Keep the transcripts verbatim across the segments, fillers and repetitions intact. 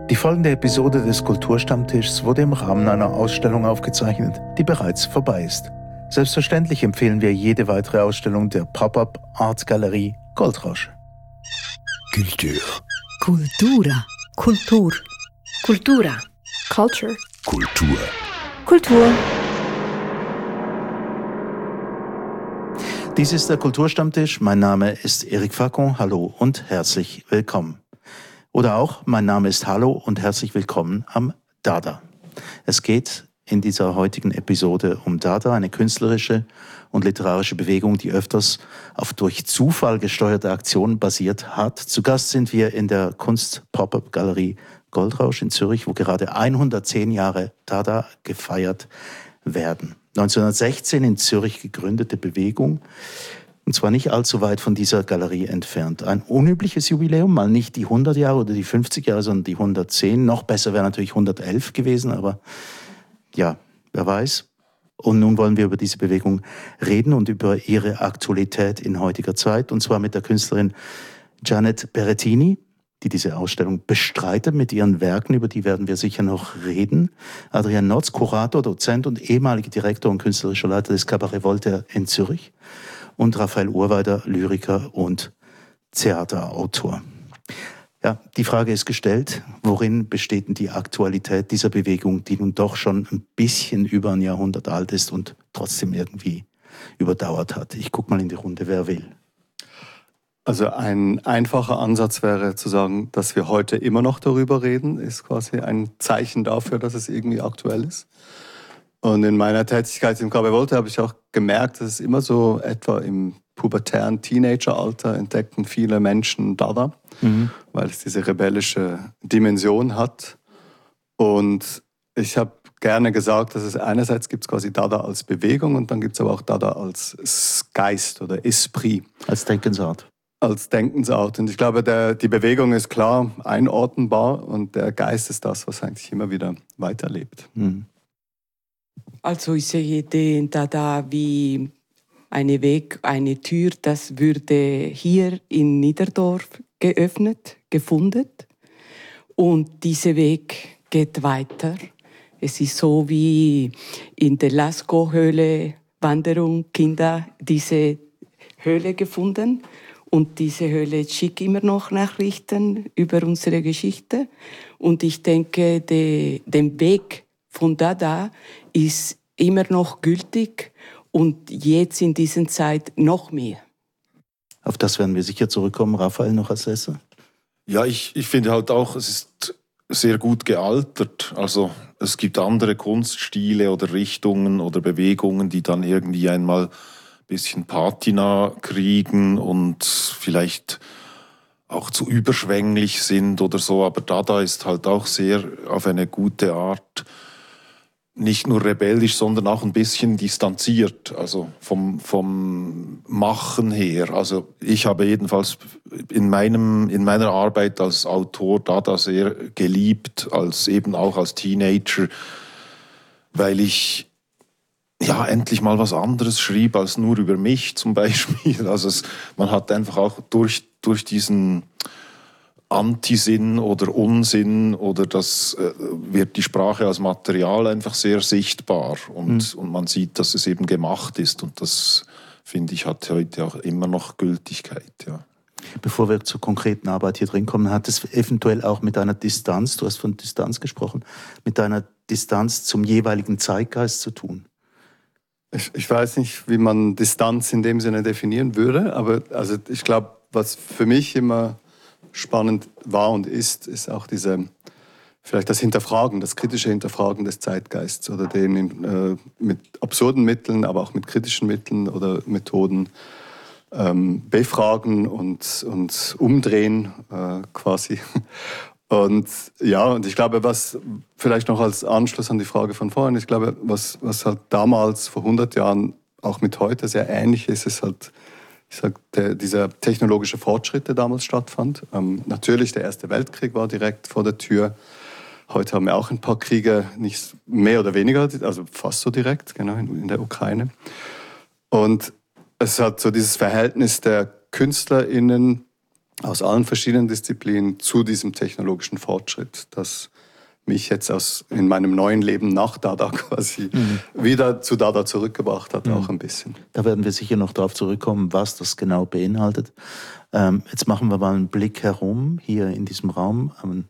Die folgende Episode des Kulturstammtischs wurde im Rahmen einer Ausstellung aufgezeichnet, die bereits vorbei ist. Selbstverständlich empfehlen wir jede weitere Ausstellung der Pop-up Art Galerie Goldrausch. Kultur. Kultura. Kultur. Kultura. Culture. Kultur. Kultur. Dies ist der Kulturstammtisch. Mein Name ist Eric Facon. Hallo und herzlich willkommen. Oder auch, mein Name ist Hallo und herzlich willkommen am Dada. Es geht in dieser heutigen Episode um Dada, eine künstlerische und literarische Bewegung, die öfters auf durch Zufall gesteuerte Aktionen basiert hat. Zu Gast sind wir in der Kunst-Pop-up-Galerie Goldrausch in Zürich, wo gerade hundertzehn Jahre Dada gefeiert werden. neunzehnhundertsechzehn in Zürich gegründete Bewegung, und zwar nicht allzu weit von dieser Galerie entfernt. Ein unübliches Jubiläum, mal nicht die hundert Jahre oder die fünfzig Jahre, sondern die hundertzehn. Noch besser wäre natürlich hundertelf gewesen, aber ja, wer weiß. Und nun wollen wir über diese Bewegung reden und über ihre Aktualität in heutiger Zeit, und zwar mit der Künstlerin Janet Berrettini, die diese Ausstellung bestreitet mit ihren Werken, über die werden wir sicher noch reden. Adrian Notz, Kurator, Dozent und ehemaliger Direktor und künstlerischer Leiter des Cabaret Voltaire in Zürich. Und Raphael Urweider, Lyriker und Theaterautor. Ja, die Frage ist gestellt, worin besteht denn die Aktualität dieser Bewegung, die nun doch schon ein bisschen über ein Jahrhundert alt ist und trotzdem irgendwie überdauert hat? Ich gucke mal in die Runde, wer will. Also ein einfacher Ansatz wäre zu sagen, dass wir heute immer noch darüber reden, ist quasi ein Zeichen dafür, dass es irgendwie aktuell ist. Und in meiner Tätigkeit im Cabaret Voltaire habe ich auch gemerkt, dass es immer so etwa im pubertären Teenageralter entdecken viele Menschen Dada, mhm. weil es diese rebellische Dimension hat. Und ich habe gerne gesagt, dass es einerseits gibt es quasi Dada als Bewegung und dann gibt es aber auch Dada als Geist oder Esprit. Als Denkensart. Als Denkensart. Und ich glaube, der, die Bewegung ist klar einordnenbar und der Geist ist das, was eigentlich immer wieder weiterlebt. Mhm. Also ich sehe den Dada wie einen Weg, eine Tür, das würde hier in Niederdorf geöffnet, gefunden. Und dieser Weg geht weiter. Es ist so wie in der Lascaux-Höhle, Wanderung, Kinder, diese Höhle gefunden. Und diese Höhle schickt immer noch Nachrichten über unsere Geschichte. Und ich denke, der Weg von Dada ist immer noch gültig und jetzt in dieser Zeit noch mehr. Auf das werden wir sicher zurückkommen. Raphael, noch als Leser? Ja, ich, ich finde halt auch, es ist sehr gut gealtert. Also es gibt andere Kunststile oder Richtungen oder Bewegungen, die dann irgendwie einmal ein bisschen Patina kriegen und vielleicht auch zu überschwänglich sind oder so. Aber Dada ist halt auch sehr auf eine gute Art nicht nur rebellisch, sondern auch ein bisschen distanziert, also vom, vom Machen her. Also ich habe jedenfalls in meinem, in meiner Arbeit als Autor Dada sehr geliebt, als eben auch als Teenager, weil ich ja endlich mal was anderes schrieb als nur über mich zum Beispiel. Also es, man hat einfach auch durch, durch diesen Antisinn oder Unsinn oder das äh, wird die Sprache als Material einfach sehr sichtbar und, mhm. und man sieht, dass es eben gemacht ist und das, finde ich, hat heute auch immer noch Gültigkeit, ja. Bevor wir zur konkreten Arbeit hier drin kommen, hat es eventuell auch mit einer Distanz, du hast von Distanz gesprochen, mit einer Distanz zum jeweiligen Zeitgeist zu tun? Ich, ich weiß nicht, wie man Distanz in dem Sinne definieren würde, aber also ich glaube, was für mich immer spannend war und ist, ist auch diese, vielleicht das Hinterfragen, das kritische Hinterfragen des Zeitgeists oder den äh, mit absurden Mitteln, aber auch mit kritischen Mitteln oder Methoden ähm, befragen und, und umdrehen äh, quasi. Und ja, und ich glaube, was vielleicht noch als Anschluss an die Frage von vorhin, ich glaube, was, was halt damals vor hundert Jahren auch mit heute sehr ähnlich ist, ist halt, ich sag, der, dieser technologische Fortschritt, der damals stattfand. Ähm, natürlich, der Erste Weltkrieg war direkt vor der Tür. Heute haben wir auch ein paar Kriege, nicht mehr oder weniger, also fast so direkt, genau, in, in der Ukraine. Und es hat so dieses Verhältnis der KünstlerInnen aus allen verschiedenen Disziplinen zu diesem technologischen Fortschritt, das mich jetzt aus, in meinem neuen Leben nach Dada quasi mhm. wieder zu Dada zurückgebracht hat, mhm. auch ein bisschen. Da werden wir sicher noch darauf zurückkommen, was das genau beinhaltet. Ähm, jetzt machen wir mal einen Blick herum, hier in diesem Raum, am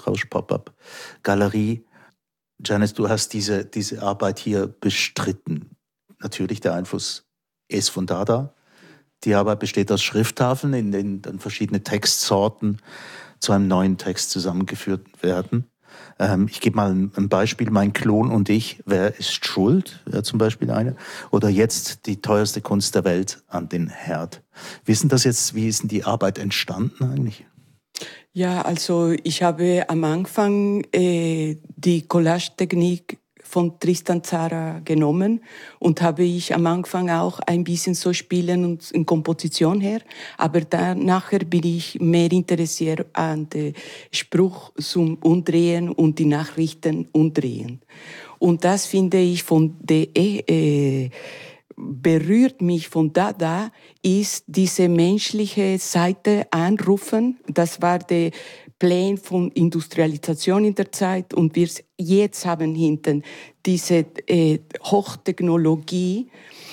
Goldrausch-Pop-Up-Galerie. Janis, du hast diese, diese Arbeit hier bestritten. Natürlich, der Einfluss ist von Dada. Die Arbeit besteht aus Schrifttafeln, in denen dann verschiedene Textsorten zu einem neuen Text zusammengeführt werden. Ähm, ich gebe mal ein Beispiel, mein Klon und ich, wer ist schuld? Wäre zum Beispiel eine. Oder jetzt die teuerste Kunst der Welt an den Herd. Wissen das jetzt, wie ist denn die Arbeit entstanden eigentlich? Ja, also ich habe am Anfang äh, die Collage-Technik von Tristan Tzara genommen und habe ich am Anfang auch ein bisschen so spielen und in Komposition her, aber dann nachher bin ich mehr interessiert an den Spruch zum Umdrehen und die Nachrichten umdrehen. Und das finde ich von der äh, berührt mich von Dada, ist diese menschliche Seite anrufen. Das war der Plan von Industrialisation in der Zeit und wir jetzt haben hinten diese äh, Hochtechnologie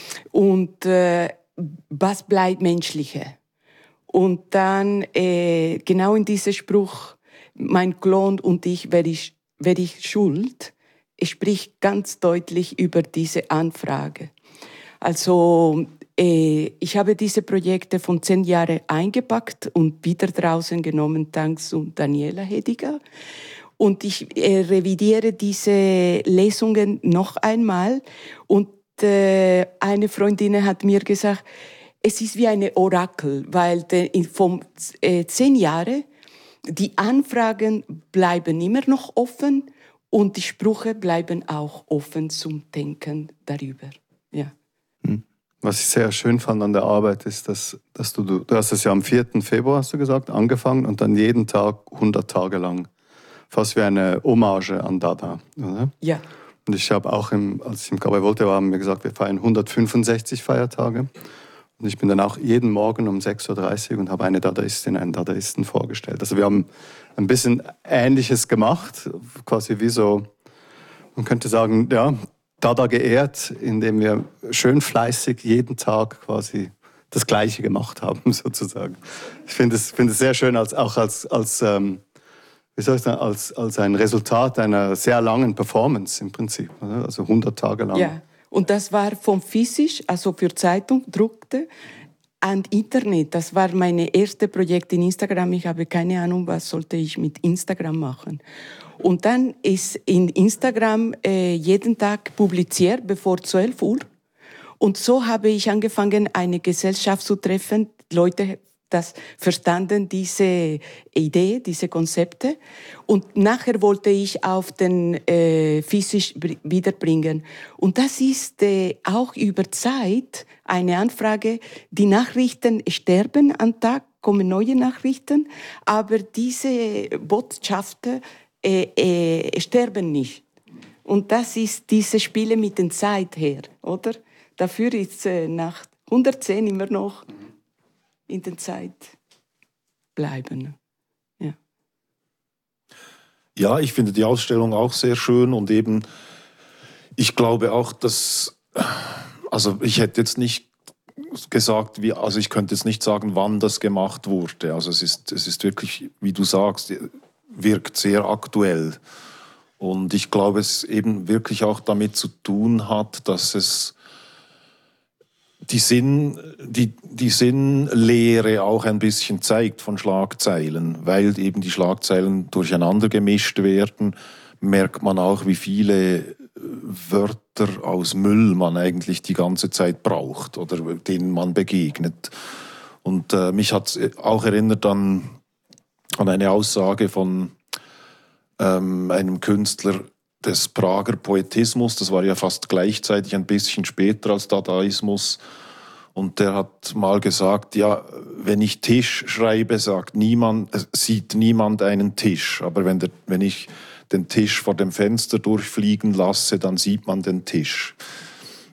und äh, was bleibt Menschliche? Und dann äh, genau in diesem Spruch, mein Klon und ich, wer ich, wer ich schuld, spricht ganz deutlich über diese Anfrage. Also äh, ich habe diese Projekte von zehn Jahren eingepackt und wieder draußen genommen, dank zu Daniela Hediger. Und ich äh, revidiere diese Lesungen noch einmal. Und äh, eine Freundin hat mir gesagt, es ist wie ein Orakel, weil de, von äh, zehn Jahren die Anfragen bleiben immer noch offen und die Sprüche bleiben auch offen zum Denken darüber. Ja. Was ich sehr schön fand an der Arbeit ist, dass, dass du, du hast es ja am vierten Februar, hast du gesagt, angefangen und dann jeden Tag hundert Tage lang. Fast wie eine Hommage an Dada, oder? Ja. Und ich habe auch, im, als ich im Cabret Voltaire war, haben wir gesagt, wir feiern hundertfünfundsechzig Feiertage. Und ich bin dann auch jeden Morgen um sechs Uhr dreißig und habe eine Dadaistin, einen Dadaisten vorgestellt. Also wir haben ein bisschen Ähnliches gemacht, quasi wie so, man könnte sagen, ja, Dada geehrt, indem wir schön fleißig jeden Tag quasi das Gleiche gemacht haben, sozusagen. Ich finde es, finde es sehr schön, als, auch als, als, ähm, wie soll ich sagen, als, als ein Resultat einer sehr langen Performance im Prinzip. Oder? Also hundert Tage lang. Ja, und das war vom physisch, also für Zeitung, druckte, an Internet. Das war mein erstes Projekt in Instagram. Ich habe keine Ahnung, was sollte ich mit Instagram machen. Und dann ist in Instagram äh, jeden Tag publiziert, bevor zwölf Uhr. Und so habe ich angefangen, eine Gesellschaft zu treffen. Leute, das verstanden, diese Idee, diese Konzepte. Und nachher wollte ich auf den äh, physisch wiederbringen. Und das ist äh, auch über Zeit eine Anfrage. Die Nachrichten sterben am Tag, kommen neue Nachrichten, aber diese Botschaften Äh, äh, sterben nicht. Und das ist diese Spiele mit der Zeit her, oder? Dafür ist äh, nach hundertzehn immer noch in der Zeit bleiben. Ja. Ja, ich finde die Ausstellung auch sehr schön und eben, ich glaube auch, dass, also ich hätte jetzt nicht gesagt, wie, also ich könnte jetzt nicht sagen, wann das gemacht wurde. Also es ist, es ist wirklich, wie du sagst, wirkt sehr aktuell. Und ich glaube, es eben wirklich auch damit zu tun hat, dass es die, Sinn, die, die Sinnlehre auch ein bisschen zeigt von Schlagzeilen. Weil eben die Schlagzeilen durcheinander gemischt werden, merkt man auch, wie viele Wörter aus Müll man eigentlich die ganze Zeit braucht oder denen man begegnet. Und äh, mich hat es auch erinnert an an eine Aussage von ähm, einem Künstler des Prager Poetismus, das war ja fast gleichzeitig ein bisschen später als Dadaismus, und der hat mal gesagt, ja, wenn ich Tisch schreibe, sagt niemand, äh, sieht niemand einen Tisch, aber wenn, der, wenn ich den Tisch vor dem Fenster durchfliegen lasse, dann sieht man den Tisch.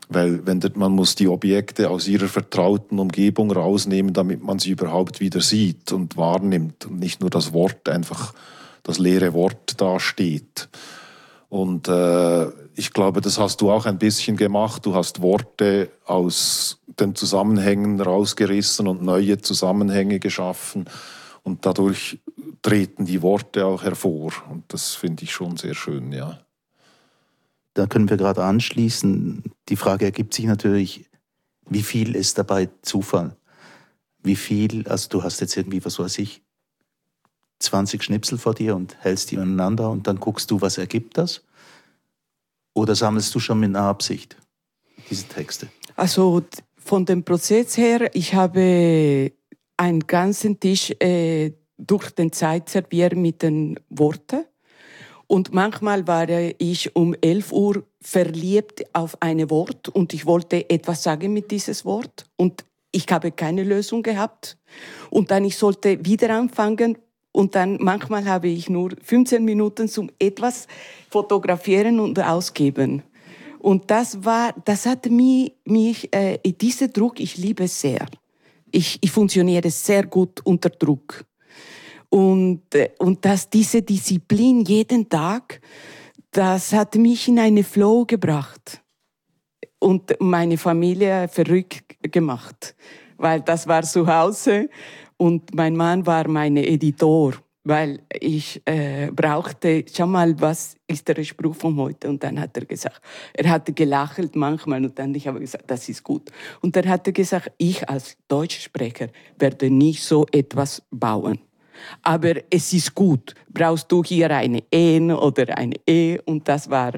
Weil wenn der, man muss die Objekte aus ihrer vertrauten Umgebung rausnehmen, damit man sie überhaupt wieder sieht und wahrnimmt und nicht nur das Wort, einfach das leere Wort dasteht. Und äh, ich glaube, das hast du auch ein bisschen gemacht. Du hast Worte aus den Zusammenhängen rausgerissen und neue Zusammenhänge geschaffen. Und dadurch treten die Worte auch hervor. Und das finde ich schon sehr schön, ja. Da können wir gerade anschließen. Die Frage ergibt sich natürlich, wie viel ist dabei Zufall? Wie viel, also du hast jetzt irgendwie, was weiß ich, zwanzig Schnipsel vor dir und hältst die aneinander und dann guckst du, was ergibt das? Oder sammelst du schon mit einer Absicht diese Texte? Also von dem Prozess her, ich habe einen ganzen Tisch äh, durch den Zeit serviert mit den Worten. Und manchmal war ich um elf Uhr verliebt auf ein Wort und ich wollte etwas sagen mit dieses Wort und ich habe keine Lösung gehabt. Und dann ich sollte wieder anfangen und dann manchmal habe ich nur fünfzehn Minuten zum etwas fotografieren und ausgeben. Und das war, das hat mich, mich äh, dieser Druck, ich liebe es sehr. Ich, ich funktioniere sehr gut unter Druck. Und, und dass diese Disziplin jeden Tag, das hat mich in eine Flow gebracht und meine Familie verrückt gemacht, weil das war zu Hause und mein Mann war mein Editor, weil ich äh, brauchte, schau mal, was ist der Spruch von heute? Und dann hat er gesagt, er hatte gelacht manchmal und dann ich habe gesagt, das ist gut. Und dann hat er gesagt, ich als Deutschsprecher werde nicht so etwas bauen. Aber es ist gut. Brauchst du hier eine N oder eine E? Und das war...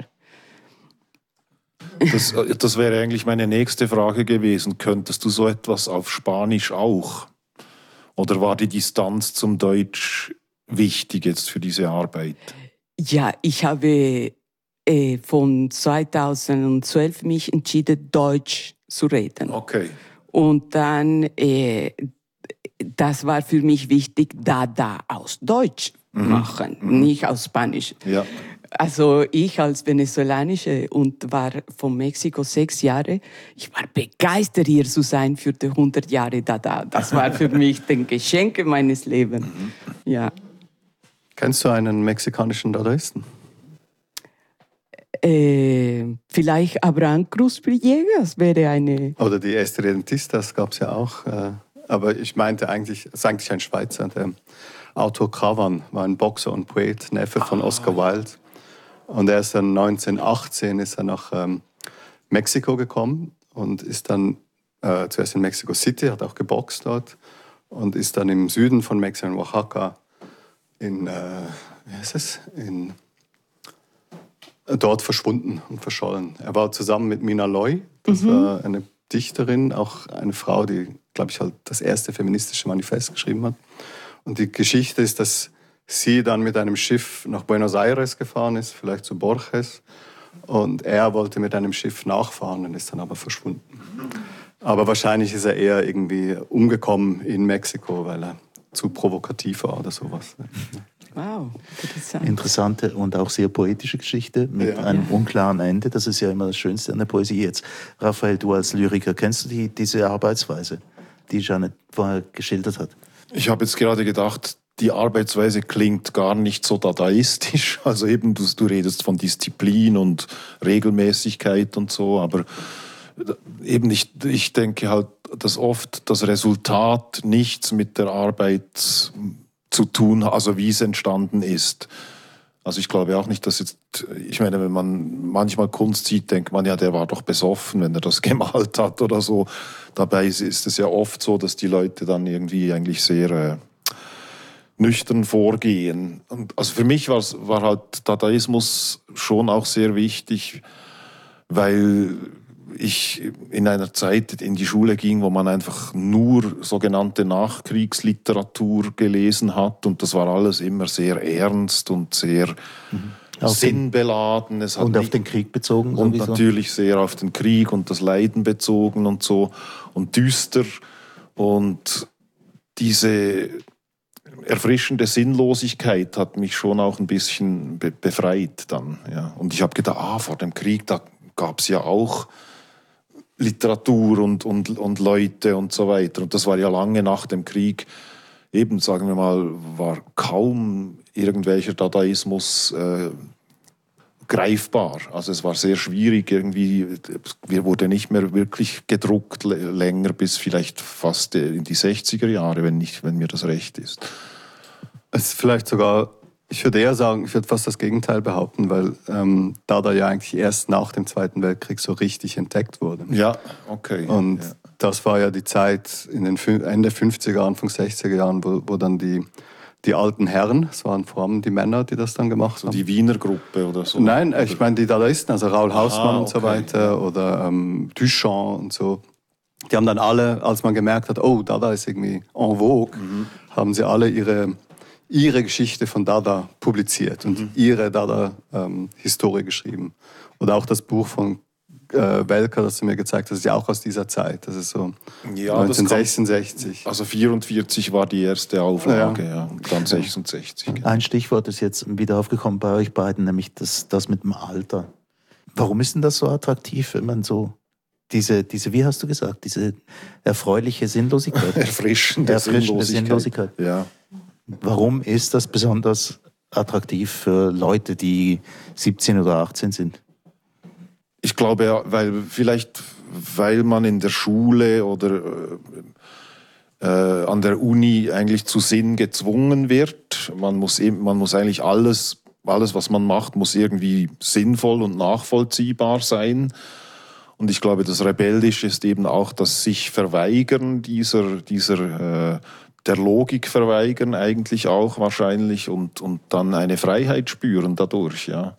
Das, das wäre eigentlich meine nächste Frage gewesen. Könntest du so etwas auf Spanisch auch? Oder war die Distanz zum Deutsch wichtig jetzt für diese Arbeit? Ja, ich habe äh, von zweitausendzwölf mich entschieden, Deutsch zu reden. Okay. Und dann... Äh, das war für mich wichtig, Dada aus Deutsch machen, mhm. nicht aus Spanisch. Ja. Also ich als Venezolanische und war von Mexiko sechs Jahre, ich war begeistert, hier zu sein für die hundert Jahre Dada. Das war für mich ein Geschenk meines Lebens. Mhm. Ja. Kennst du einen mexikanischen Dadaisten? Äh, vielleicht Abraham Cruz Villegas wäre eine... Oder die Estudiantistas gab es ja auch. Äh Aber ich meinte eigentlich, es ist eigentlich ein Schweizer. Der Autor Cravan war ein Boxer und Poet, Neffe von Oscar Wilde. Und er ist dann neunzehnhundertachtzehn ist er nach ähm, Mexiko gekommen und ist dann äh, zuerst in Mexico City, hat auch geboxt dort und ist dann im Süden von Mexiko, in Oaxaca, in, äh, wie heißt es, in, äh, dort verschwunden und verschollen. Er war zusammen mit Mina Loy, das mhm. war eine Dichterin, auch eine Frau, die, glaube ich, halt das erste feministische Manifest geschrieben hat. Und die Geschichte ist, dass sie dann mit einem Schiff nach Buenos Aires gefahren ist, vielleicht zu Borges. Und er wollte mit einem Schiff nachfahren und ist dann aber verschwunden. Aber wahrscheinlich ist er eher irgendwie umgekommen in Mexiko, weil er zu provokativ war oder sowas. Wow, interessant. Interessante und auch sehr poetische Geschichte mit ja. einem unklaren Ende. Das ist ja immer das Schönste an der Poesie jetzt. Raphael, du als Lyriker, kennst du die, diese Arbeitsweise, die Janet vorher geschildert hat? Ich habe jetzt gerade gedacht, die Arbeitsweise klingt gar nicht so dadaistisch. Also eben, du, du redest von Disziplin und Regelmäßigkeit und so, aber eben ich, ich denke halt, dass oft das Resultat nichts mit der Arbeit zu tun, also wie es entstanden ist. Also ich glaube auch nicht, dass jetzt, ich meine, wenn man manchmal Kunst sieht, denkt man ja, der war doch besoffen, wenn er das gemalt hat oder so. Dabei ist es ja oft so, dass die Leute dann irgendwie eigentlich sehr äh, nüchtern vorgehen. Und also für mich war's, war halt Dadaismus schon auch sehr wichtig, weil ich in einer Zeit in die Schule ging, wo man einfach nur sogenannte Nachkriegsliteratur gelesen hat und das war alles immer sehr ernst und sehr mhm. sinnbeladen. Es hat und auf nicht, den Krieg bezogen? Und sowieso. Natürlich sehr auf den Krieg und das Leiden bezogen und so und düster. Und diese erfrischende Sinnlosigkeit hat mich schon auch ein bisschen be- befreit dann. Ja. Und ich habe gedacht, ah, vor dem Krieg, da gab es ja auch Literatur und, und, und Leute und so weiter. Und das war ja lange nach dem Krieg. Eben, sagen wir mal, war kaum irgendwelcher Dadaismus äh, greifbar. Also es war sehr schwierig irgendwie, wir wurde nicht mehr wirklich gedruckt länger, bis vielleicht fast in die sechziger Jahre, wenn, nicht, wenn mir das recht ist. Es ist vielleicht sogar, ich würde eher sagen, ich würde fast das Gegenteil behaupten, weil ähm, Dada ja eigentlich erst nach dem Zweiten Weltkrieg so richtig entdeckt wurde. Ja, okay. Und ja. das war ja die Zeit in den Ende fünfziger, Anfang sechziger Jahren, wo, wo dann die Die alten Herren, es waren vor allem die Männer, die das dann gemacht so haben. Die Wiener Gruppe oder so? Nein, ich meine die Dadaisten, also Raoul Hausmann ah, und so okay. weiter oder ähm, Duchamp und so. Die haben dann alle, als man gemerkt hat, oh, Dada ist irgendwie en vogue, mhm. haben sie alle ihre, ihre Geschichte von Dada publiziert und mhm. ihre Dada-Historie ähm, geschrieben. Oder auch das Buch von Äh, Welker, das du mir gezeigt hast, ist ja auch aus dieser Zeit. Das ist so ja, neunzehnhundertsechsundsechzig. Also vierundvierzig war die erste Auflage, ja, ja und dann sechsundsechzig. Ein Stichwort ist jetzt wieder aufgekommen bei euch beiden, nämlich das, das mit dem Alter. Warum ist denn das so attraktiv, wenn man so diese, diese, wie hast du gesagt, diese erfreuliche Sinnlosigkeit? Erfrischende, Erfrischende Sinnlosigkeit. Sinnlosigkeit. Ja. Warum ist das besonders attraktiv für Leute, die siebzehn oder achtzehn sind? Ich glaube, ja, weil vielleicht, weil man in der Schule oder äh, an der Uni eigentlich zu Sinn gezwungen wird. Man muss eben, man muss eigentlich alles, alles, was man macht, muss irgendwie sinnvoll und nachvollziehbar sein. Und ich glaube, das Rebellische ist eben auch das sich verweigern dieser, dieser äh, der Logik verweigern eigentlich auch wahrscheinlich und, und dann eine Freiheit spüren dadurch, ja.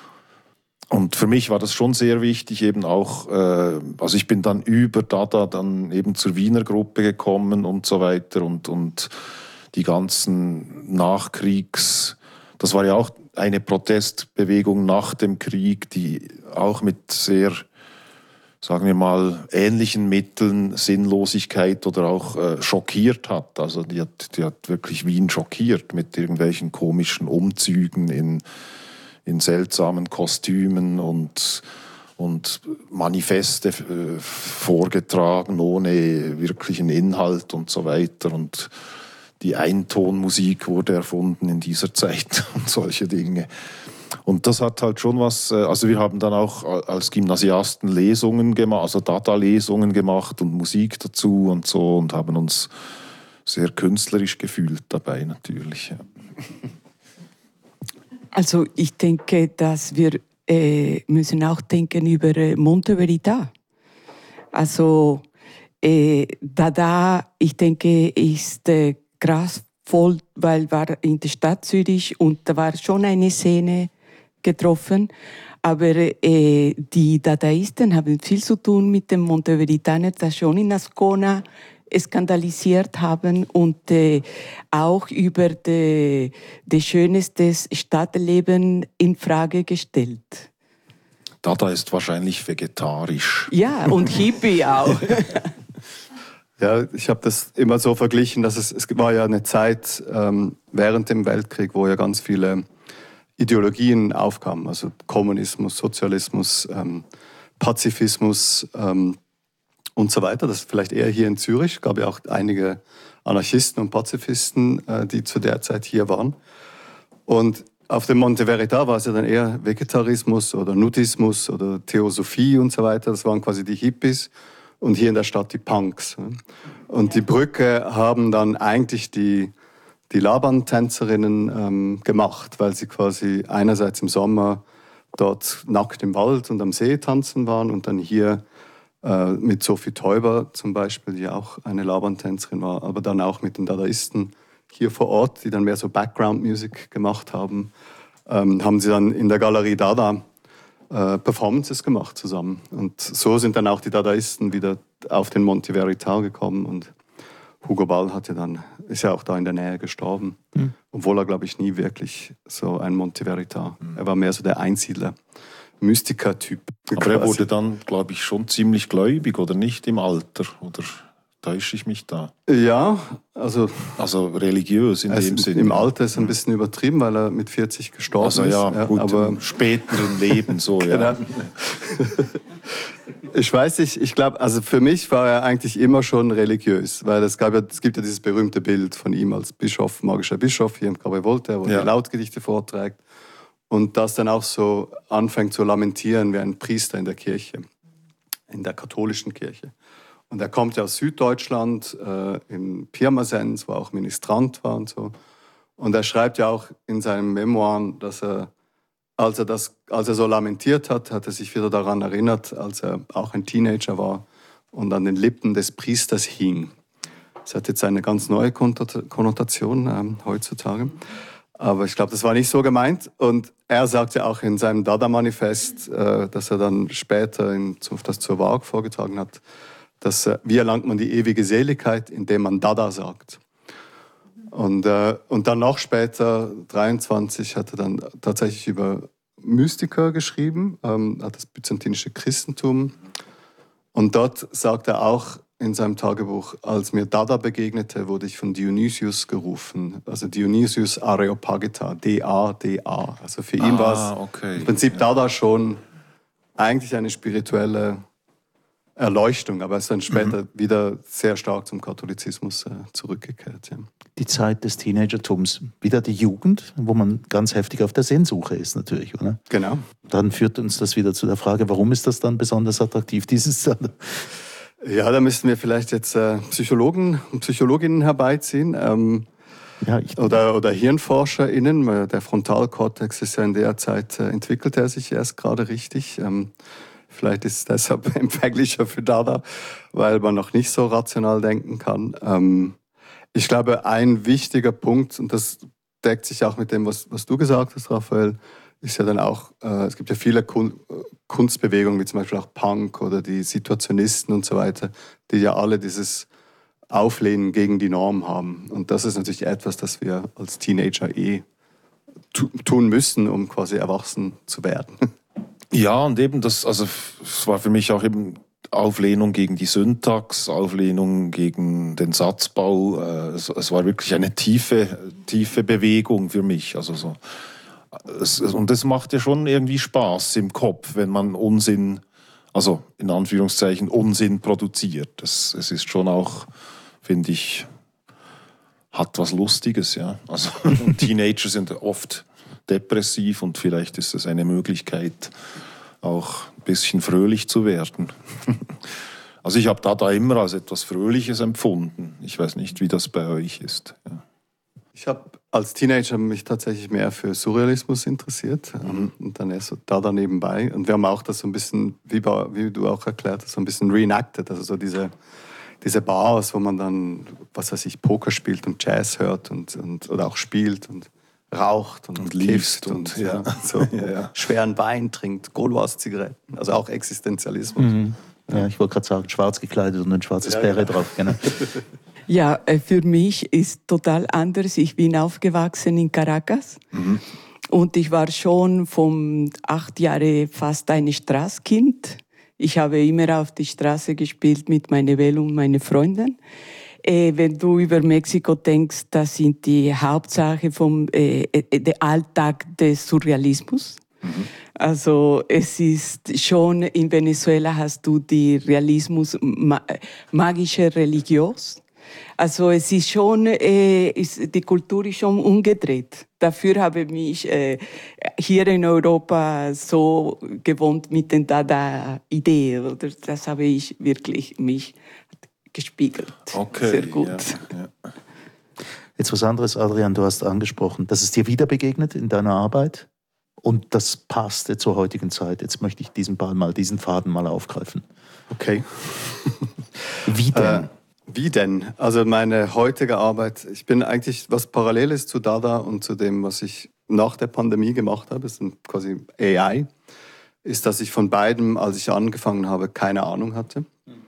Und für mich war das schon sehr wichtig, eben auch, äh, also ich bin dann über Dada dann eben zur Wiener Gruppe gekommen und so weiter und, und die ganzen Nachkriegs, das war ja auch eine Protestbewegung nach dem Krieg, die auch mit sehr, sagen wir mal, ähnlichen Mitteln Sinnlosigkeit oder auch äh, schockiert hat. Also die hat, die hat wirklich Wien schockiert mit irgendwelchen komischen Umzügen in in seltsamen Kostümen und, und Manifeste äh, vorgetragen, ohne wirklichen Inhalt und so weiter. Und die Eintonmusik wurde erfunden in dieser Zeit und solche Dinge. Und das hat halt schon was, also wir haben dann auch als Gymnasiasten Lesungen gemacht, also Dada-Lesungen gemacht und Musik dazu und so und haben uns sehr künstlerisch gefühlt dabei natürlich, ja. Also ich denke, dass wir äh, müssen auch denken über äh, Monte Verita. Also äh, Dada, ich denke, ist äh, kraftvoll, weil war in der Stadt Zürich und da war schon eine Szene getroffen. Aber äh, die Dadaisten haben viel zu tun mit dem Monteveritaner, das schon in Ascona skandalisiert haben und äh, auch über das de Schönes des Stadtlebens in Frage gestellt. Dada ist wahrscheinlich vegetarisch. Ja, und Hippie auch. Ja, ich habe das immer so verglichen, dass es, es war ja eine Zeit ähm, während dem Weltkrieg, wo ja ganz viele Ideologien aufkamen, also Kommunismus, Sozialismus, ähm, Pazifismus, ähm, und so weiter. Das ist vielleicht eher hier in Zürich. Es gab ja auch einige Anarchisten und Pazifisten, die zu der Zeit hier waren. Und auf dem Monte Verita war es ja dann eher Vegetarismus oder Nudismus oder Theosophie und so weiter. Das waren quasi die Hippies und hier in der Stadt die Punks. Und die Brücke haben dann eigentlich die, die Laban-Tänzerinnen ähm, gemacht, weil sie quasi einerseits im Sommer dort nackt im Wald und am See tanzen waren und dann hier mit Sophie Teuber zum Beispiel, die auch eine Laban-Tänzerin war, aber dann auch mit den Dadaisten hier vor Ort, die dann mehr so Background-Music gemacht haben, ähm, haben sie dann in der Galerie Dada äh, Performances gemacht zusammen. Und so sind dann auch die Dadaisten wieder auf den Monte Verita gekommen und Hugo Ball hat ja dann, ist ja auch da in der Nähe gestorben, mhm. obwohl er, glaube ich, nie wirklich so ein Monte Verita, mhm. er war mehr so der Einsiedler. Mystiker-Typ. Aber er wurde dann, glaube ich, schon ziemlich gläubig, oder nicht, im Alter? Oder täusche ich mich da? Ja, also... Also religiös in dem Sinne. Im Alter ist er ein bisschen übertrieben, weil er mit vierzig gestorben also, ja, ist. Ja, gut, aber im späteren Leben so, ja. Genau. Ich weiß nicht, ich glaube, also für mich war er eigentlich immer schon religiös, weil es, gab ja, es gibt ja dieses berühmte Bild von ihm als Bischof, magischer Bischof hier im Cabaret Voltaire, wo ja. er Lautgedichte vorträgt und das dann auch so anfängt zu lamentieren wie ein Priester in der Kirche, in der katholischen Kirche. Und er kommt ja aus Süddeutschland, äh, in Pirmasens, wo er auch Ministrant war und so. Und er schreibt ja auch in seinen Memoiren, dass er, als er, das, als er so lamentiert hat, hat er sich wieder daran erinnert, als er auch ein Teenager war und an den Lippen des Priesters hing. Das hat jetzt eine ganz neue Konnotation ähm, heutzutage. Aber ich glaube, das war nicht so gemeint. Und er sagt ja auch in seinem Dada-Manifest, äh, dass er dann später in, das zur Waag vorgetragen hat, dass, äh, wie erlangt man die ewige Seligkeit, indem man Dada sagt. Und, äh, und dann noch später, dreiundzwanzig, hat er dann tatsächlich über Mystiker geschrieben, ähm, hat das byzantinische Christentum. Und dort sagt er auch in seinem Tagebuch, als mir Dada begegnete, wurde ich von Dionysius gerufen. Also Dionysius Areopagita, D A D A. Also für ihn ah, war es okay. im Prinzip Dada schon eigentlich eine spirituelle Erleuchtung, aber er ist dann später mhm. wieder sehr stark zum Katholizismus äh, zurückgekehrt. Ja. Die Zeit des Teenagertums, wieder die Jugend, wo man ganz heftig auf der Sinnsuche ist natürlich, oder? Genau. Dann führt uns das wieder zu der Frage, warum ist das dann besonders attraktiv, dieses... Ja, da müssten wir vielleicht jetzt äh, Psychologen und Psychologinnen herbeiziehen. Ähm, ja, ich oder, oder HirnforscherInnen. Der Frontalkortex ist ja in der Zeit, äh, entwickelt er sich erst gerade richtig. Ähm, Vielleicht ist es deshalb empfänglicher für Dada, weil man noch nicht so rational denken kann. Ähm, ich glaube, ein wichtiger Punkt, und das deckt sich auch mit dem, was, was du gesagt hast, Raphael, ist ja dann auch, äh, es gibt ja viele Kun- Kunstbewegungen, wie zum Beispiel auch Punk oder die Situationisten und so weiter, die ja alle dieses Auflehnen gegen die Norm haben. Und das ist natürlich etwas, das wir als Teenager eh tu- tun müssen, um quasi erwachsen zu werden. Ja, und eben das, also es war für mich auch eben Auflehnung gegen die Syntax, Auflehnung gegen den Satzbau. Äh, es, es war wirklich eine tiefe, tiefe Bewegung für mich. Also so, es, und das macht ja schon irgendwie Spaß im Kopf, wenn man Unsinn, also in Anführungszeichen Unsinn produziert. Das, es ist schon auch, finde ich, hat was Lustiges, ja. Also Teenager sind oft depressiv und vielleicht ist es eine Möglichkeit, auch ein bisschen fröhlich zu werden. Also ich habe Dada immer als etwas Fröhliches empfunden. Ich weiß nicht, wie das bei euch ist. Ja. Ich habe als Teenager mich tatsächlich mehr für Surrealismus interessiert mhm. und dann erst so Dada nebenbei. Und wir haben auch das so ein bisschen, wie, wie du auch erklärt hast, so ein bisschen reenacted, also so diese, diese Bars, wo man dann, was weiß ich, Poker spielt und Jazz hört und, und oder auch spielt und raucht und, und liest und, und ja, so ja, ja. schweren Wein trinkt, Gauloise-Zigaretten, also auch Existenzialismus. Mhm. Ja, ich wollte gerade sagen, schwarz gekleidet und ein schwarzes ja, Beret genau. drauf. Genau. Ja, für mich ist total anders. Ich bin aufgewachsen in Caracas mhm. und ich war schon von acht Jahren fast ein Straßenkind. Ich habe immer auf die Straße gespielt mit meiner Welt und meinen Freunden. Äh, wenn du über Mexiko denkst, das sind die Hauptsache vom äh, äh, der Alltag des Surrealismus. Mhm. Also es ist schon, in Venezuela hast du die Realismus, ma- magische Religios. Also es ist schon, äh, ist, die Kultur ist schon umgedreht. Dafür habe ich mich äh, hier in Europa so gewohnt mit den Dada-Ideen. Oder das habe ich wirklich mich gespiegelt. Okay, sehr gut. Ja, ja. Jetzt was anderes, Adrian, du hast angesprochen, dass es dir wieder begegnet in deiner Arbeit und das passte zur heutigen Zeit. Jetzt möchte ich diesen Ball mal, diesen Faden mal aufgreifen. Okay. Wie denn? Äh, wie denn? Also meine heutige Arbeit, ich bin eigentlich, was parallel ist zu Dada und zu dem, was ich nach der Pandemie gemacht habe, ist quasi A I, ist, dass ich von beidem, als ich angefangen habe, keine Ahnung hatte.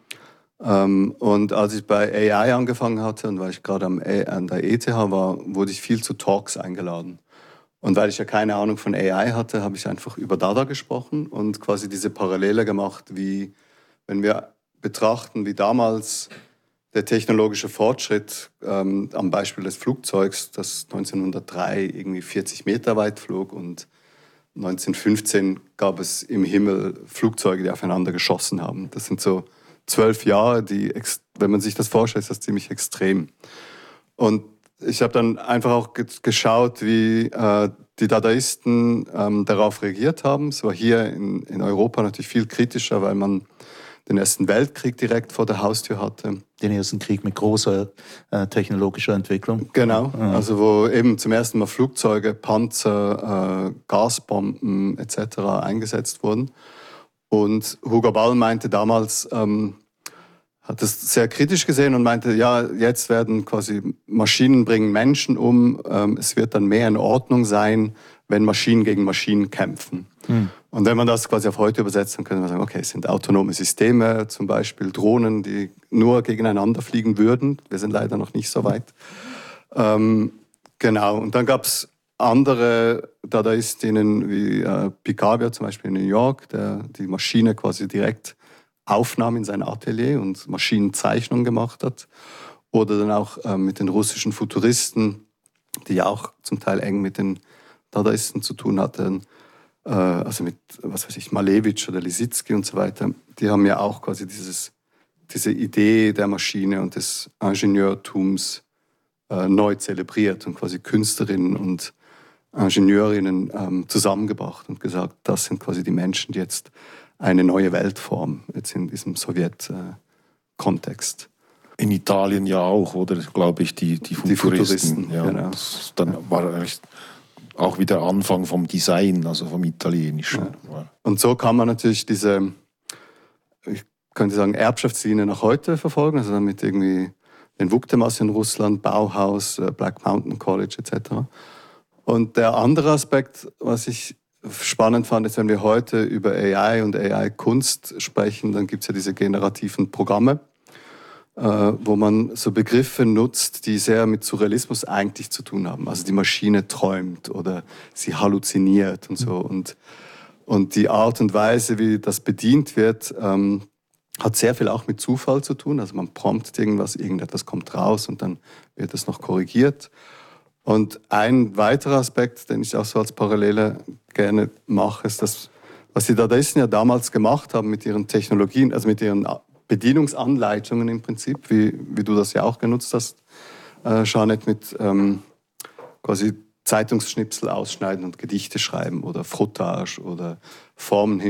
Um, und als ich bei A I angefangen hatte und weil ich gerade am A- an der E T H war, wurde ich viel zu Talks eingeladen. Und weil ich ja keine Ahnung von A I hatte, habe ich einfach über Dada gesprochen und quasi diese Parallele gemacht, wie wenn wir betrachten, wie damals der technologische Fortschritt ähm, am Beispiel des Flugzeugs, das neunzehnhundertdrei irgendwie vierzig Meter weit flog und neunzehnhundertfünfzehn gab es im Himmel Flugzeuge, die aufeinander geschossen haben. Das sind so zwölf Jahre, die, wenn man sich das vorstellt, ist das ziemlich extrem. Und ich habe dann einfach auch geschaut, wie äh, die Dadaisten ähm, darauf reagiert haben. Es war hier in, in Europa natürlich viel kritischer, weil man den Ersten Weltkrieg direkt vor der Haustür hatte. Den Ersten Krieg mit großer äh, technologischer Entwicklung. Genau, ja. Also wo eben zum ersten Mal Flugzeuge, Panzer, äh, Gasbomben et cetera eingesetzt wurden. Und Hugo Ball meinte damals, ähm, hat das sehr kritisch gesehen und meinte, ja, jetzt werden quasi Maschinen bringen Menschen um. Ähm, es wird dann mehr in Ordnung sein, wenn Maschinen gegen Maschinen kämpfen. Hm. Und wenn man das quasi auf heute übersetzt, dann können wir sagen, okay, es sind autonome Systeme, zum Beispiel Drohnen, die nur gegeneinander fliegen würden. Wir sind leider noch nicht so weit. Ähm, genau, und dann gab es andere Dadaistinnen wie äh, Picabia zum Beispiel in New York, der die Maschine quasi direkt aufnahm in sein Atelier und Maschinenzeichnungen gemacht hat. Oder dann auch äh, mit den russischen Futuristen, die ja auch zum Teil eng mit den Dadaisten zu tun hatten, äh, also mit, was weiß ich, Malevich oder Lissitzky und so weiter. Die haben ja auch quasi dieses, diese Idee der Maschine und des Ingenieurtums äh, neu zelebriert und quasi Künstlerinnen und Ingenieurinnen ähm, zusammengebracht und gesagt, das sind quasi die Menschen, die jetzt eine neue Welt formen, jetzt in diesem Sowjet-Kontext. In Italien ja auch, oder? Glaube ich, die, die Futuristen. Die Futuristen, ja. Genau. Das dann war eigentlich auch wieder Anfang vom Design, also vom Italienischen. Ja. Und so kann man natürlich diese, ich könnte sagen, Erbschaftslinie nach heute verfolgen, also dann mit irgendwie den Vuktemas in Russland, Bauhaus, Black Mountain College et cetera. Und der andere Aspekt, was ich spannend fand, ist, wenn wir heute über A I und A I-Kunst sprechen, dann gibt es ja diese generativen Programme, äh, wo man so Begriffe nutzt, die sehr mit Surrealismus eigentlich zu tun haben. Also die Maschine träumt oder sie halluziniert und so. Und, und die Art und Weise, wie das bedient wird, ähm, hat sehr viel auch mit Zufall zu tun. Also man promptet irgendwas, irgendetwas kommt raus und dann wird es noch korrigiert. Und ein weiterer Aspekt, den ich auch so als Parallele gerne mache, ist das, was die Dadaisten ja damals gemacht haben mit ihren Technologien, also mit ihren Bedienungsanleitungen im Prinzip, wie, wie du das ja auch genutzt hast, äh, Jeanette, mit ähm, quasi Zeitungsschnipsel ausschneiden und Gedichte schreiben oder Frottage oder Formen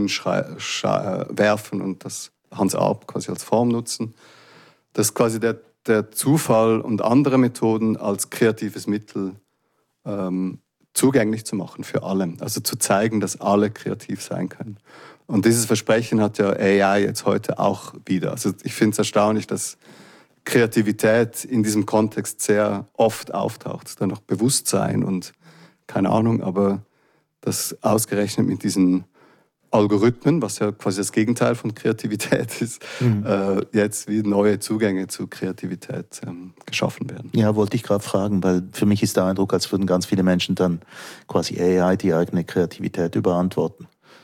hinwerfen und das Hans Arp quasi als Form nutzen. Das ist quasi der der Zufall und andere Methoden als kreatives Mittel ähm, zugänglich zu machen für alle. Also zu zeigen, dass alle kreativ sein können. Und dieses Versprechen hat ja A I jetzt heute auch wieder. Also ich finde es erstaunlich, dass Kreativität in diesem Kontext sehr oft auftaucht. Dann noch Bewusstsein und keine Ahnung, aber das ausgerechnet mit diesen Algorithmen, was ja quasi das Gegenteil von Kreativität ist, mhm. äh, jetzt wie neue Zugänge zu Kreativität ähm, geschaffen werden. Ja, wollte ich gerade fragen, weil für mich ist der Eindruck, als würden ganz viele Menschen dann quasi A I die eigene Kreativität überantworten.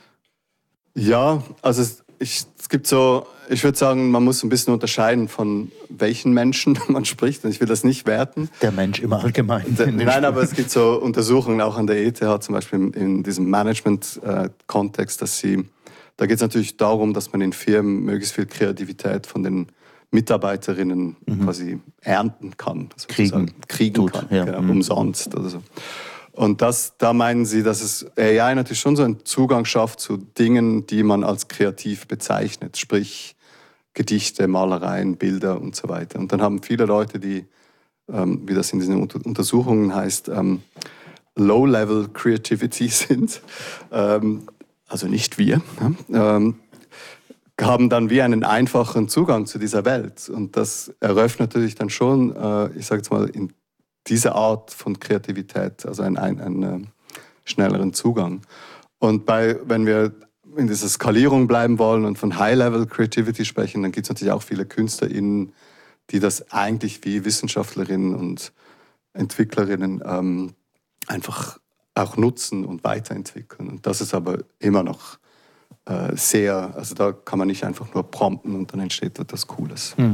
Ja, also es, ich, es gibt so, ich würde sagen, man muss ein bisschen unterscheiden, von welchen Menschen man spricht. Und ich will das nicht werten. Der Mensch im Allgemeinen. Der, nein, aber es gibt so Untersuchungen auch an der E T H, zum Beispiel in, in diesem Management-Kontext, dass sie, da geht es natürlich darum, dass man in Firmen möglichst viel Kreativität von den Mitarbeiterinnen mhm. quasi ernten kann. Kriegen. Kriegen Tut, kann, ja. genau, mhm. umsonst oder so. Und das, da meinen sie, dass es A I natürlich schon so einen Zugang schafft zu Dingen, die man als kreativ bezeichnet, sprich Gedichte, Malereien, Bilder und so weiter. Und dann haben viele Leute, die, ähm, wie das in diesen Untersuchungen heißt, ähm, Low-Level Creativity sind, ähm, also nicht wir, ähm, haben dann wie einen einfachen Zugang zu dieser Welt. Und das eröffnet natürlich dann schon, äh, ich sage jetzt mal, in diese Art von Kreativität, also einen, einen, einen schnelleren Zugang. Und bei, wenn wir in dieser Skalierung bleiben wollen und von High-Level Creativity sprechen, dann gibt es natürlich auch viele KünstlerInnen, die das eigentlich wie Wissenschaftlerinnen und Entwicklerinnen ähm, einfach auch nutzen und weiterentwickeln. Und das ist aber immer noch äh, sehr, also da kann man nicht einfach nur prompten und dann entsteht etwas Cooles. Mhm.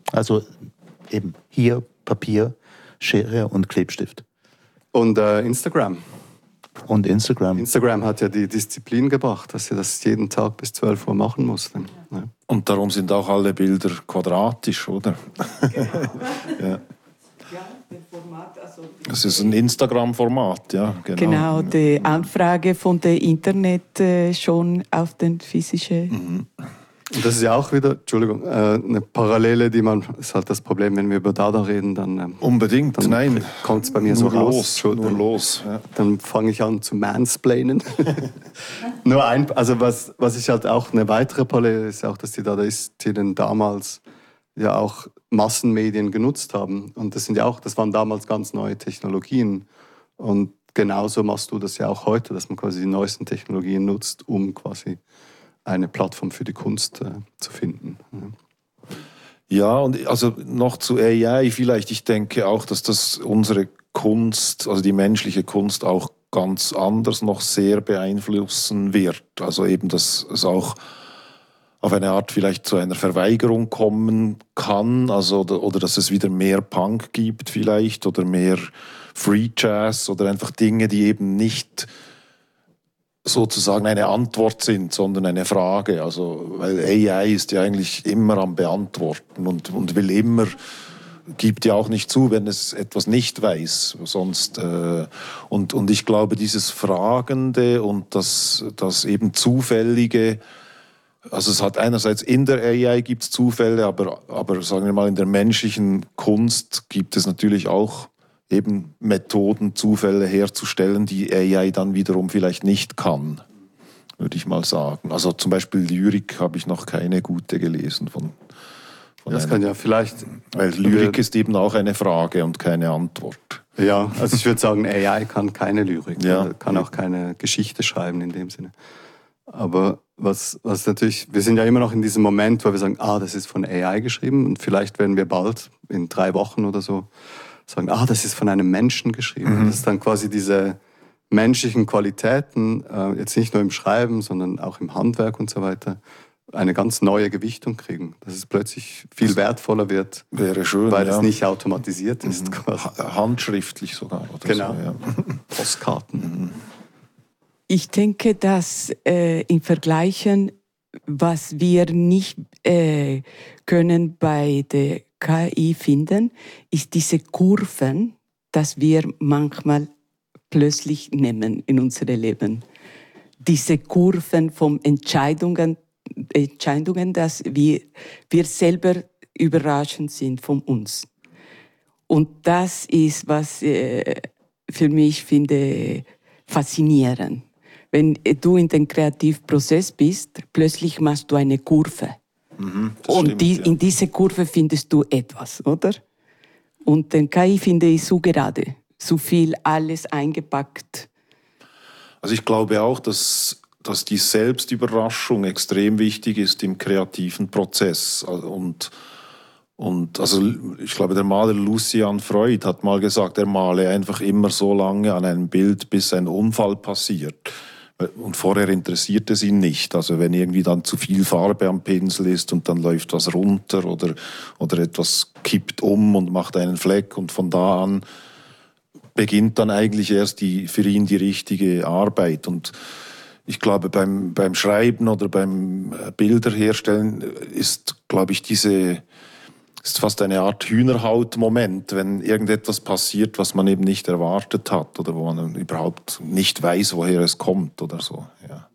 Also eben hier Papier, Schere und Klebstift. Und äh, Instagram. Und Instagram. Instagram hat ja die Disziplin gebracht, dass sie das jeden Tag bis zwölf Uhr machen mussten. Ja. Und darum sind auch alle Bilder quadratisch, oder? Genau. Ja. Ja, der Format, also Das ist ein Instagram-Format, ja. Genau, genau, die Anfrage von der Internet äh, schon auf den physischen. Mhm. Und das ist ja auch wieder, Entschuldigung, äh, eine Parallele, die man, ist halt das Problem, wenn wir über Dada reden, dann, ähm, Unbedingt, dann nein. kommt es bei mir Nur so raus. los, Entschuldigung. nur los. Ja. Dann fange ich an zu mansplainen. Nur ein, also was, was ich halt auch, eine weitere Parallele ist auch, dass die Dadaistinnen damals ja auch Massenmedien genutzt haben. Und das sind ja auch, das waren damals ganz neue Technologien. Und genauso machst du das ja auch heute, dass man quasi die neuesten Technologien nutzt, um quasi eine Plattform für die Kunst äh, zu finden. Ja, und also noch zu A I vielleicht. Ich denke auch, dass das unsere Kunst, also die menschliche Kunst auch ganz anders noch sehr beeinflussen wird. Also eben, dass es auch auf eine Art vielleicht zu einer Verweigerung kommen kann, also oder, oder dass es wieder mehr Punk gibt vielleicht oder mehr Free Jazz oder einfach Dinge, die eben nicht sozusagen eine Antwort sind, sondern eine Frage. Also, weil A I ist ja eigentlich immer am Beantworten und, und will immer, gibt ja auch nicht zu, wenn es etwas nicht weiß. Sonst, äh, und, und ich glaube, dieses Fragende und das, das eben Zufällige, also es hat einerseits in der A I gibt es Zufälle, aber, aber sagen wir mal in der menschlichen Kunst gibt es natürlich auch eben Methoden, Zufälle herzustellen, die A I dann wiederum vielleicht nicht kann, würde ich mal sagen. Also zum Beispiel Lyrik habe ich noch keine gute gelesen von, von Das einer, kann ja vielleicht... weil Lyrik ist eben auch eine Frage und keine Antwort. Ja, also ich würde sagen, A I kann keine Lyrik, Ja. kann auch keine Geschichte schreiben in dem Sinne. Aber was, was natürlich, wir sind ja immer noch in diesem Moment, wo wir sagen, ah, das ist von A I geschrieben und vielleicht werden wir bald, in drei Wochen oder so, sagen, ah, das ist von einem Menschen geschrieben. Mhm. Das ist dann quasi diese menschlichen Qualitäten, äh, jetzt nicht nur im Schreiben, sondern auch im Handwerk und so weiter, eine ganz neue Gewichtung kriegen. Dass es plötzlich viel wertvoller wird, Wäre schön, weil ja. es nicht automatisiert ist. Quasi. Handschriftlich sogar. Oder Genau. So, ja. Postkarten. Mhm. Ich denke, dass äh, im Vergleichen, was wir nicht äh, können bei der K I finden, ist diese Kurven, dass wir manchmal plötzlich nehmen in unserem Leben. Diese Kurven von Entscheidungen, Entscheidungen, dass wir, wir selber überraschend sind von uns. Und das ist, was äh, für mich finde faszinierend. Wenn du in den Kreativprozess bist, plötzlich machst du eine Kurve. Mhm, und stimmt, die, ja. in dieser Kurve findest du etwas, oder? Und den K I finde ich so gerade, so viel alles eingepackt. Also ich glaube auch, dass, dass die Selbstüberraschung extrem wichtig ist im kreativen Prozess. Und, und also ich glaube, der Maler Lucian Freud hat mal gesagt, er male einfach immer so lange an einem Bild, bis ein Unfall passiert. Und vorher interessiert es ihn nicht. Also wenn irgendwie dann zu viel Farbe am Pinsel ist und dann läuft was runter oder, oder etwas kippt um und macht einen Fleck und von da an beginnt dann eigentlich erst die, für ihn die richtige Arbeit. Und ich glaube, beim, beim Schreiben oder beim Bilderherstellen ist, glaube ich, diese ist fast eine Art Hühnerhaut-Moment, wenn irgendetwas passiert, was man eben nicht erwartet hat oder wo man überhaupt nicht weiß, woher es kommt oder so. Ja.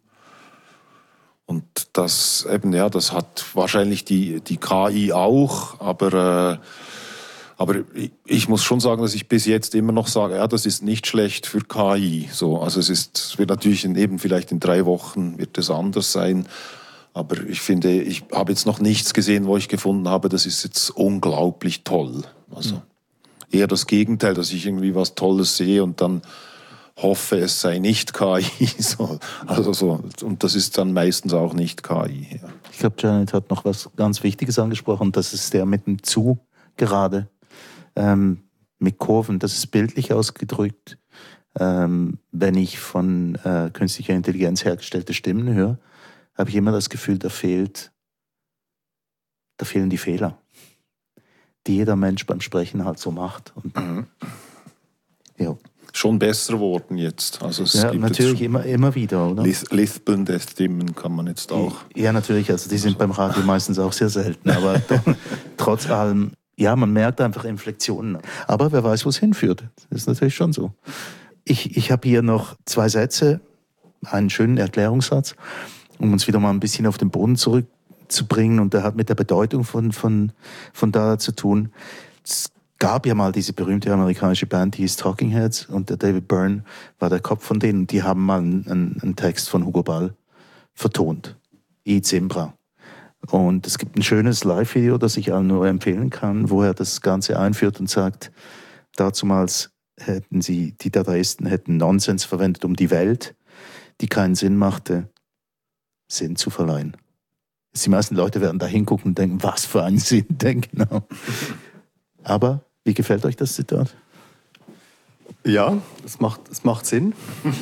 Und das eben, ja, das hat wahrscheinlich die, die K I auch, aber, äh, aber ich, ich muss schon sagen, dass ich bis jetzt immer noch sage, ja, das ist nicht schlecht für K I. So, also es ist, es wird natürlich in, eben vielleicht in drei Wochen wird es anders sein. Aber ich finde, ich habe jetzt noch nichts gesehen, wo ich gefunden habe, das ist jetzt unglaublich toll. Also mhm. eher das Gegenteil, dass ich irgendwie was Tolles sehe und dann hoffe, es sei nicht K I. So, also so, und das ist dann meistens auch nicht K I. Ja. Ich glaube, Janet hat noch was ganz Wichtiges angesprochen. Das ist der mit dem Zu gerade, ähm, mit Kurven. Das ist bildlich ausgedrückt. Ähm, wenn ich von äh, künstlicher Intelligenz hergestellte Stimmen höre, habe ich immer das Gefühl, da fehlt, da fehlen die Fehler. die jeder Mensch beim Sprechen halt so macht. Und, mhm. ja. Schon besser worden jetzt. Also es Ja, gibt natürlich jetzt immer, immer wieder, oder? lis- lispelnde Stimmen kann man jetzt auch. Ja, natürlich, also die sind beim Radio meistens auch sehr selten, aber doch, trotz allem, ja, man merkt einfach Inflektionen. Aber wer weiß, wo es hinführt. Das ist natürlich schon so. Ich, ich habe hier noch zwei Sätze, einen schönen Erklärungssatz, um uns wieder mal ein bisschen auf den Boden zurückzubringen, und der hat mit der Bedeutung von, von, von Dada zu tun. Es gab ja mal diese berühmte amerikanische Band, die hieß Talking Heads, und der David Byrne war der Kopf von denen. Die haben mal einen, einen Text von Hugo Ball vertont. I Zimbra. Und es gibt ein schönes Live-Video, das ich allen nur empfehlen kann, wo er das Ganze einführt und sagt, dazumals hätten sie, die Dadaisten hätten Nonsens verwendet, um die Welt, die keinen Sinn machte, Sinn zu verleihen. Die meisten Leute werden da hingucken und denken, was für ein Sinn, denn genau. Aber wie gefällt euch das Zitat? Ja, es macht, es macht Sinn.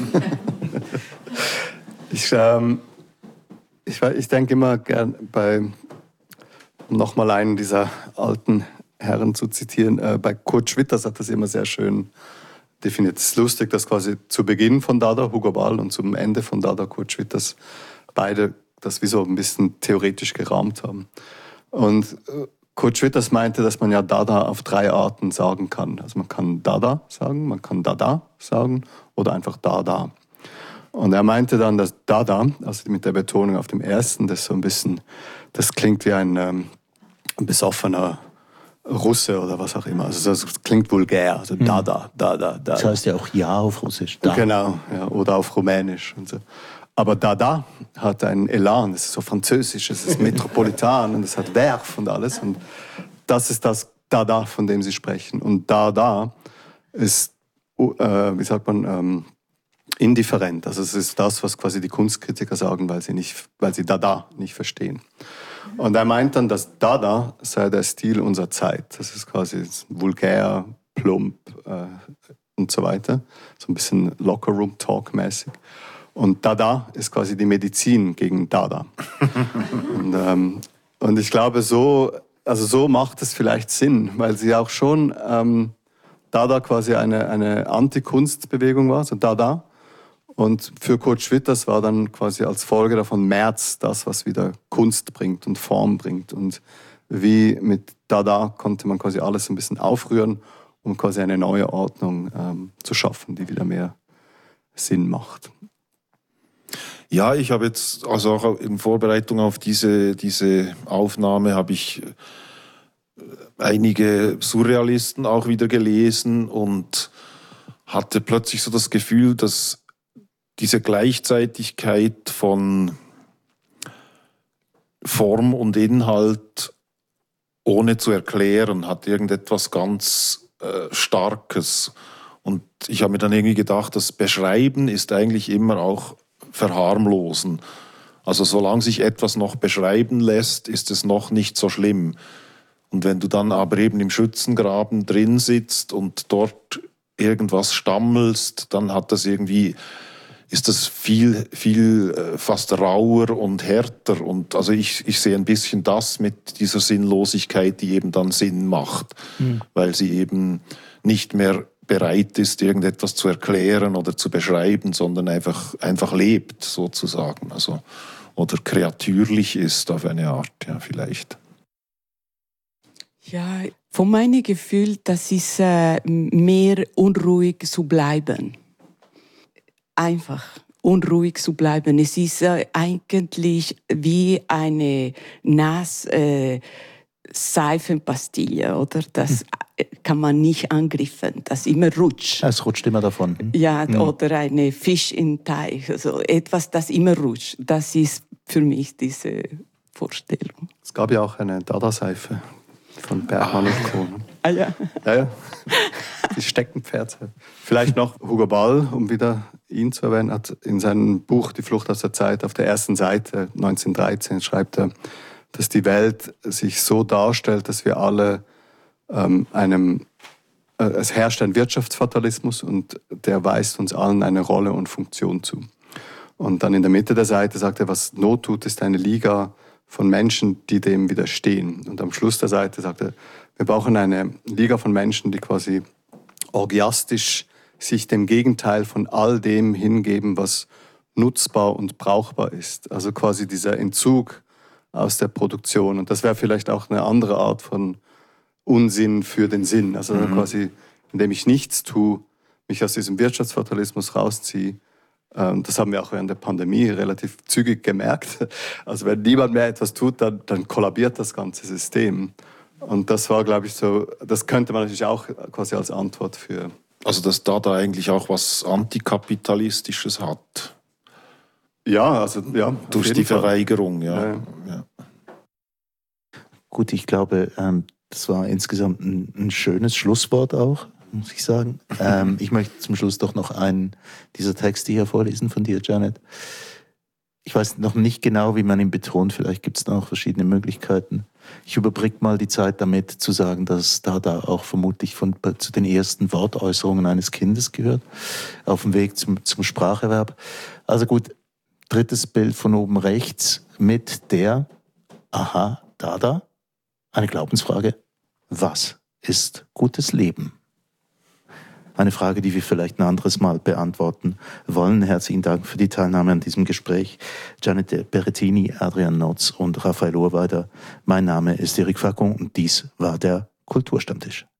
ich, ähm, ich, ich denke immer gern bei, um nochmal einen dieser alten Herren zu zitieren, äh, bei Kurt Schwitters hat das immer sehr schön definiert. Es ist lustig, dass quasi zu Beginn von Dada Hugo Ball und zum Ende von Dada Kurt Schwitters beide das wie so ein bisschen theoretisch gerahmt haben. Und äh, Kurt Schwitters meinte, dass man ja Dada auf drei Arten sagen kann. Also man kann Dada sagen, man kann Dada sagen oder einfach Dada. Und er meinte dann, dass Dada, also mit der Betonung auf dem ersten, das so ein bisschen, das klingt wie ein, ähm, ein besoffener Russe oder was auch immer. Also das klingt vulgär, also Dada, Dada, Dada. Das heißt ja auch Ja auf Russisch. Da. Genau, ja, oder auf Rumänisch und so. Aber Dada hat einen Elan, das ist so französisch, es ist metropolitan und es hat Werf und alles. Und das ist das Dada, von dem sie sprechen. Und Dada ist, äh, wie sagt man, ähm, indifferent. Also es ist das, was quasi die Kunstkritiker sagen, weil sie, nicht, weil sie Dada nicht verstehen. Und er meint dann, dass Dada sei der Stil unserer Zeit. Das ist quasi vulgär, plump äh, und so weiter. So ein bisschen Locker-Room-Talk-mäßig. Und Dada ist quasi die Medizin gegen Dada. und, ähm, und ich glaube, so, also so macht es vielleicht Sinn, weil sie auch schon ähm, Dada quasi eine, eine Anti-Kunstbewegung war, so Dada. Und für Kurt Schwitters war dann quasi als Folge davon März das, was wieder Kunst bringt und Form bringt. Und wie mit Dada konnte man quasi alles ein bisschen aufrühren, um quasi eine neue Ordnung ähm, zu schaffen, die wieder mehr Sinn macht. Ja, ich habe jetzt, also auch in Vorbereitung auf diese, diese Aufnahme, habe ich einige Surrealisten auch wieder gelesen und hatte plötzlich so das Gefühl, dass diese Gleichzeitigkeit von Form und Inhalt ohne zu erklären hat irgendetwas ganz äh, Starkes. Und ich habe mir dann irgendwie gedacht, das Beschreiben ist eigentlich immer auch verharmlosen. Also solange sich etwas noch beschreiben lässt, ist es noch nicht so schlimm. Und wenn du dann aber eben im Schützengraben drin sitzt und dort irgendwas stammelst, dann hat das irgendwie, ist das viel, viel äh, fast rauer und härter. Und also ich, ich sehe ein bisschen das mit dieser Sinnlosigkeit, die eben dann Sinn macht, mhm. weil sie eben nicht mehr bereit ist, irgendetwas zu erklären oder zu beschreiben, sondern einfach, einfach lebt, sozusagen. Also, oder kreatürlich ist auf eine Art, ja, vielleicht. Ja, von meinem Gefühl, das ist äh, mehr unruhig zu bleiben. Einfach unruhig zu bleiben. Es ist äh, eigentlich wie eine nasse äh, Seifenpastille, oder? Das kann man nicht angreifen, das immer rutscht. Es rutscht immer davon. Ja, mhm. oder eine Fisch im Teich, also etwas, das immer rutscht. Das ist für mich diese Vorstellung. Es gab ja auch eine Dada-Seife von Bergmann und Co. Ah ja. Ja, ja. Die Steckenpferde. Vielleicht noch Hugo Ball, um wieder ihn zu erwähnen, hat in seinem Buch Die Flucht aus der Zeit auf der ersten Seite neunzehnhundertdreizehn schreibt er, dass die Welt sich so darstellt, dass wir alle ähm, einem, äh, es herrscht ein Wirtschaftsfatalismus und der weist uns allen eine Rolle und Funktion zu. Und dann in der Mitte der Seite sagt er, was Not tut, ist eine Liga von Menschen, die dem widerstehen. Und am Schluss der Seite sagt er, wir brauchen eine Liga von Menschen, die quasi orgiastisch sich dem Gegenteil von all dem hingeben, was nutzbar und brauchbar ist. Also quasi dieser Entzug aus der Produktion. Und das wäre vielleicht auch eine andere Art von Unsinn für den Sinn. Also mhm. quasi, indem ich nichts tue, mich aus diesem Wirtschaftsfatalismus rausziehe. Das haben wir auch während der Pandemie relativ zügig gemerkt. Also wenn niemand mehr etwas tut, dann, dann kollabiert das ganze System. Und das war, glaube ich, so, das könnte man natürlich auch quasi als Antwort für... Also dass Dada eigentlich auch was Antikapitalistisches hat. Ja, also ja. Durch die Fall. Verweigerung, ja. Ja. ja. Gut, ich glaube, das war insgesamt ein, ein schönes Schlusswort auch, muss ich sagen. ähm, ich möchte zum Schluss doch noch einen dieser Texte hier vorlesen von dir, Janet. Ich weiß noch nicht genau, wie man ihn betont. Vielleicht gibt es da noch verschiedene Möglichkeiten. Ich überbrücke mal die Zeit damit, zu sagen, dass Dada auch vermutlich von, zu den ersten Wortäußerungen eines Kindes gehört, auf dem Weg zum, zum Spracherwerb. Also gut, drittes Bild von oben rechts mit der, aha, Dada, eine Glaubensfrage. Was ist gutes Leben? Eine Frage, die wir vielleicht ein anderes Mal beantworten wollen. Herzlichen Dank für die Teilnahme an diesem Gespräch. Janet Berrettini, Adrian Notz und Raphael Urweider. Mein Name ist Eric Facon und dies war der Kulturstammtisch.